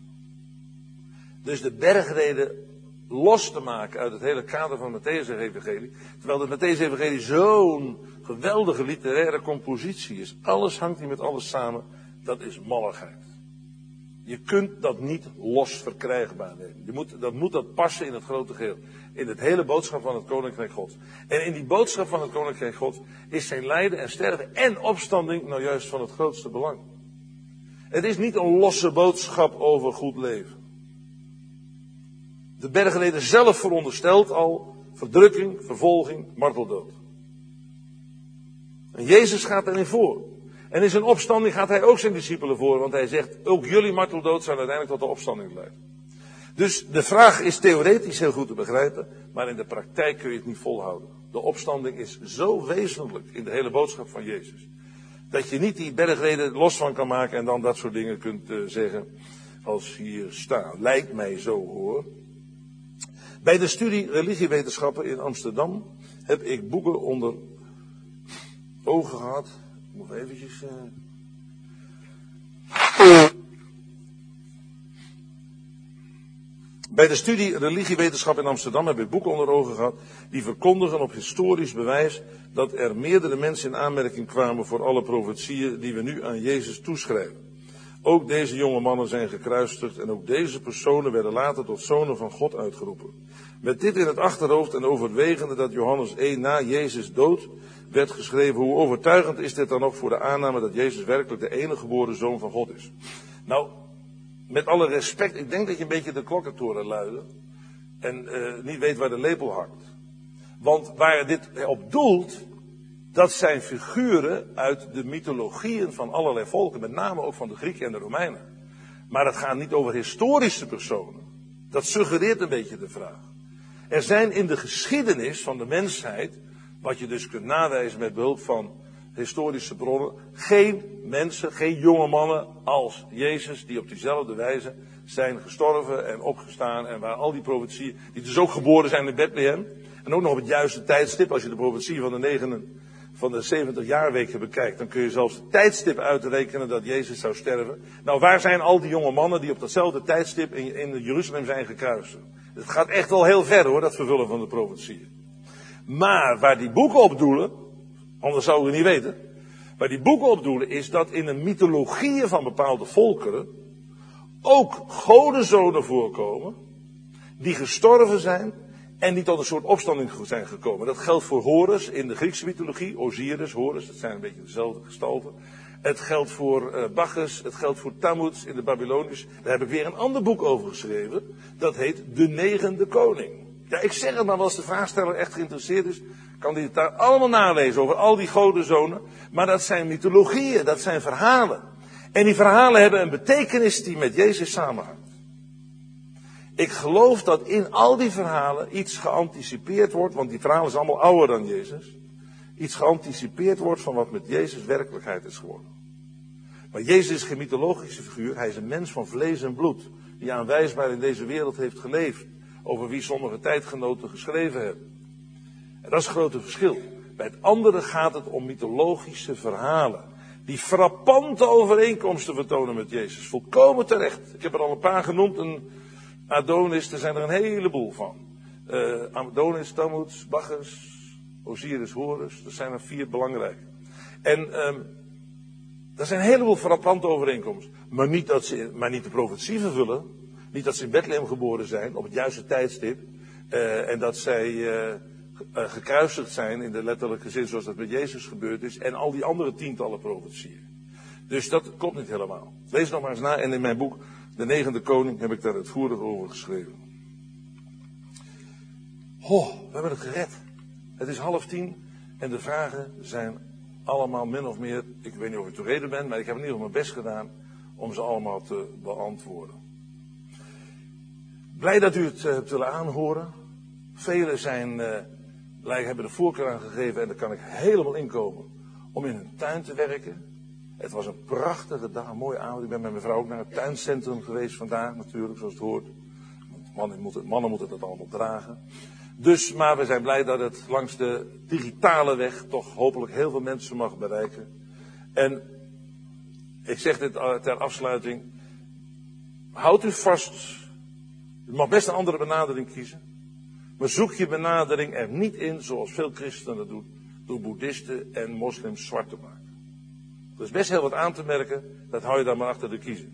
Speaker 1: Dus de bergreden los te maken uit het hele kader van het Mattheüs-evangelie. Terwijl het Mattheüs-evangelie zo'n geweldige literaire compositie is. Alles hangt hier met alles samen. Dat is malligheid. Je kunt dat niet los verkrijgbaar nemen. Dat moet passen in het grote geheel. In het hele boodschap van het Koninkrijk God. En in die boodschap van het Koninkrijk God is zijn lijden en sterven en opstanding nou juist van het grootste belang. Het is niet een losse boodschap over goed leven. De bergreden zelf veronderstelt al verdrukking, vervolging, marteldood. En Jezus gaat erin voor. En in zijn opstanding gaat hij ook zijn discipelen voor, want hij zegt, ook jullie marteldood zal uiteindelijk tot de opstanding leiden. Dus de vraag is theoretisch heel goed te begrijpen, maar in de praktijk kun je het niet volhouden. De opstanding is zo wezenlijk in de hele boodschap van Jezus, dat je niet die bergreden los van kan maken en dan dat soort dingen kunt zeggen als hier staan. Lijkt mij zo hoor. Bij de studie religiewetenschappen in Amsterdam heb ik boeken onder ogen gehad. Ik moet eventjes... Bij de studie religiewetenschap in Amsterdam heb ik boeken onder ogen gehad die verkondigen op historisch bewijs dat er meerdere mensen in aanmerking kwamen voor alle profetieën die we nu aan Jezus toeschrijven. Ook deze jonge mannen zijn gekruisigd en ook deze personen werden later tot zonen van God uitgeroepen. Met dit in het achterhoofd en overwegende dat Johannes 1 na Jezus dood werd geschreven, hoe overtuigend is dit dan nog voor de aanname dat Jezus werkelijk de enige geboren zoon van God is? Nou, met alle respect, ik denk dat je een beetje de klokkentoren luidt en niet weet waar de lepel hangt. Want waar dit op doelt, dat zijn figuren uit de mythologieën van allerlei volken, met name ook van de Grieken en de Romeinen. Maar het gaat niet over historische personen. Dat suggereert een beetje de vraag. Er zijn in de geschiedenis van de mensheid, wat je dus kunt nawijzen met behulp van historische bronnen, geen mensen, geen jonge mannen als Jezus die op diezelfde wijze zijn gestorven en opgestaan en waar al die profetieën, die dus ook geboren zijn in Bethlehem, en ook nog op het juiste tijdstip, als je de profetie van de 70 jaarweken bekijkt, dan kun je zelfs het tijdstip uitrekenen dat Jezus zou sterven. Nou, waar zijn al die jonge mannen die op datzelfde tijdstip in Jeruzalem zijn gekruisigd? Het gaat echt wel heel ver hoor, dat vervullen van de profetieën. Maar waar die boeken op doelen, anders zouden we niet weten, waar die boeken op doelen is dat in de mythologieën van bepaalde volkeren ook godenzonen voorkomen die gestorven zijn en die tot een soort opstanding zijn gekomen. Dat geldt voor Horus in de Griekse mythologie, Osiris, Horus, dat zijn een beetje dezelfde gestalten. Het geldt voor Bacchus, het geldt voor Tammuz in de Babylonische. Daar heb ik weer een ander boek over geschreven. Dat heet De Negende Koning. Ja, ik zeg het maar, als de vraagsteller echt geïnteresseerd is, kan hij het daar allemaal nalezen over al die godenzonen. Maar dat zijn mythologieën, dat zijn verhalen. En die verhalen hebben een betekenis die met Jezus samenhangt. Ik geloof dat in al die verhalen iets geanticipeerd wordt, want die verhalen zijn allemaal ouder dan Jezus. Iets geanticipeerd wordt van wat met Jezus werkelijkheid is geworden. Maar Jezus is geen mythologische figuur, hij is een mens van vlees en bloed, die aanwijsbaar in deze wereld heeft geleefd, over wie sommige tijdgenoten geschreven hebben. En dat is het grote verschil. Bij het andere gaat het om mythologische verhalen, die frappante overeenkomsten vertonen met Jezus. Volkomen terecht. Ik heb er al een paar genoemd, een Adonis, er zijn er een heleboel van. Adonis, Tammuz, Bacchus, Osiris, Horus, dat zijn er 4 belangrijke. En er zijn een heleboel frappante overeenkomsten. Maar niet de profetie vervullen. Niet dat ze in Bethlehem geboren zijn, op het juiste tijdstip. En dat zij gekruisigd zijn in de letterlijke zin zoals dat met Jezus gebeurd is. En al die andere tientallen profetieën. Dus dat klopt niet helemaal. Lees nog maar eens na en in mijn boek De Negende Koning heb ik daar uitvoerig over geschreven. We hebben het gered. Het is 9:30 en de vragen zijn allemaal min of meer, ik weet niet of ik tevreden ben, maar ik heb in ieder geval mijn best gedaan om ze allemaal te beantwoorden. Blij dat u het hebt willen aanhoren. Velen hebben de voorkeur aan gegeven en daar kan ik helemaal inkomen om in hun tuin te werken. Het was een prachtige dag, een mooie avond. Ik ben met mijn vrouw ook naar het tuincentrum geweest vandaag natuurlijk, zoals het hoort. Mannen moeten dat allemaal dragen. Dus, maar we zijn blij dat het langs de digitale weg toch hopelijk heel veel mensen mag bereiken. En ik zeg dit ter afsluiting. Houd u vast. U mag best een andere benadering kiezen. Maar zoek je benadering er niet in zoals veel christenen dat doen. Door boeddhisten en moslims zwart te maken. Er is best heel wat aan te merken. Dat hou je dan maar achter de kiezen.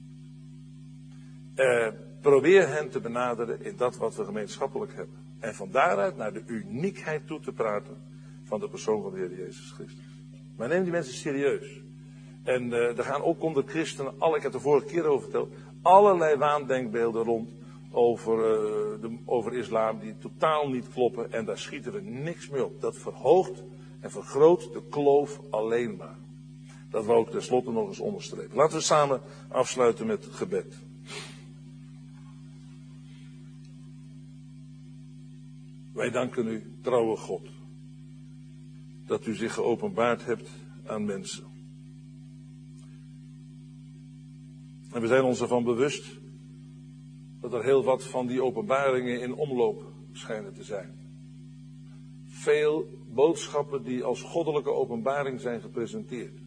Speaker 1: Probeer hen te benaderen in dat wat we gemeenschappelijk hebben. En van daaruit naar de uniekheid toe te praten van de persoon van de Heer Jezus Christus. Maar neem die mensen serieus. En er gaan ook onder christenen, ik heb het de vorige keer over verteld, allerlei waandenkbeelden rond over islam die totaal niet kloppen. En daar schieten we niks mee op. Dat verhoogt en vergroot de kloof alleen maar. Dat wou ik tenslotte nog eens onderstrepen. Laten we samen afsluiten met gebed. Wij danken u, trouwe God, dat u zich geopenbaard hebt aan mensen. En we zijn ons ervan bewust dat er heel wat van die openbaringen in omloop schijnen te zijn. Veel boodschappen die als goddelijke openbaring zijn gepresenteerd.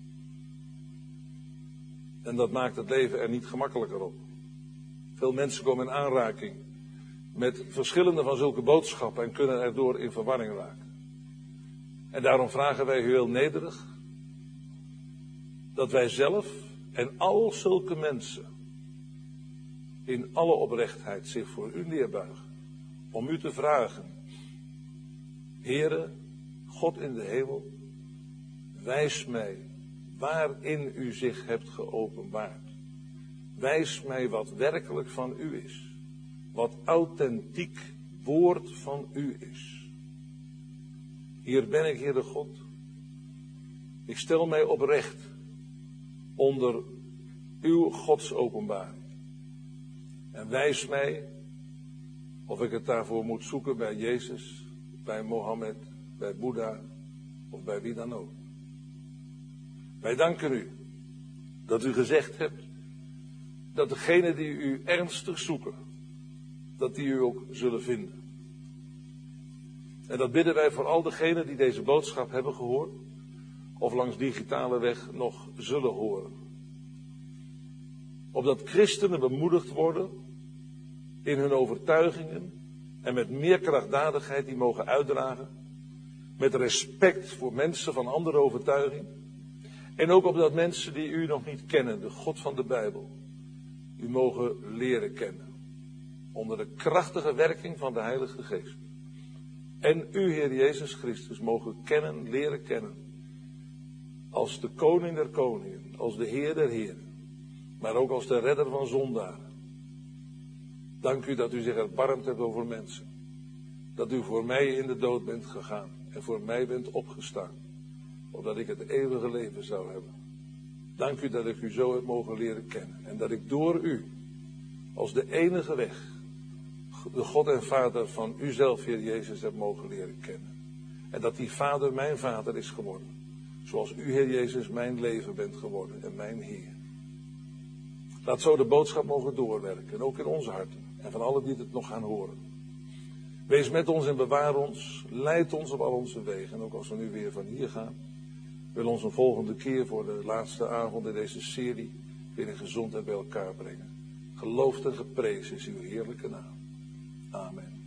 Speaker 1: En dat maakt het leven er niet gemakkelijker op. Veel mensen komen in aanraking met verschillende van zulke boodschappen en kunnen erdoor in verwarring raken. En daarom vragen wij u heel nederig dat wij zelf en al zulke mensen in alle oprechtheid zich voor u neerbuigen om u te vragen: Heere, God in de hemel, wijs mij waarin u zich hebt geopenbaard. Wijs mij wat werkelijk van u is. Wat authentiek woord van u is. Hier ben ik, Heere God. Ik stel mij oprecht onder uw godsopenbaring. En wijs mij of ik het daarvoor moet zoeken bij Jezus, bij Mohammed, bij Boeddha of bij wie dan ook. Wij danken u dat u gezegd hebt dat degenen die u ernstig zoeken, dat die u ook zullen vinden. En dat bidden wij voor al degenen die deze boodschap hebben gehoord, of langs digitale weg nog zullen horen. Opdat christenen bemoedigd worden in hun overtuigingen en met meer krachtdadigheid die mogen uitdragen, met respect voor mensen van andere overtuiging. En ook opdat mensen die u nog niet kennen, de God van de Bijbel, u mogen leren kennen. Onder de krachtige werking van de Heilige Geest. En u, Heer Jezus Christus, mogen kennen, leren kennen. Als de koning der koningen, als de Heer der heren. Maar ook als de redder van zondaren. Dank u dat u zich erbarmd hebt over mensen. Dat u voor mij in de dood bent gegaan. En voor mij bent opgestaan. Opdat ik het eeuwige leven zou hebben. Dank u dat ik u zo heb mogen leren kennen. En dat ik door u, als de enige weg, de God en Vader van uzelf, Heer Jezus, heb mogen leren kennen. En dat die Vader mijn Vader is geworden. Zoals u, Heer Jezus, mijn leven bent geworden en mijn Heer. Laat zo de boodschap mogen doorwerken, ook in onze harten. En van allen die het nog gaan horen. Wees met ons en bewaar ons. Leid ons op al onze wegen. En ook als we nu weer van hier gaan, wil ons een volgende keer voor de laatste avond in deze serie weer in gezondheid bij elkaar brengen. Geloofd en geprezen is uw heerlijke naam. Amen.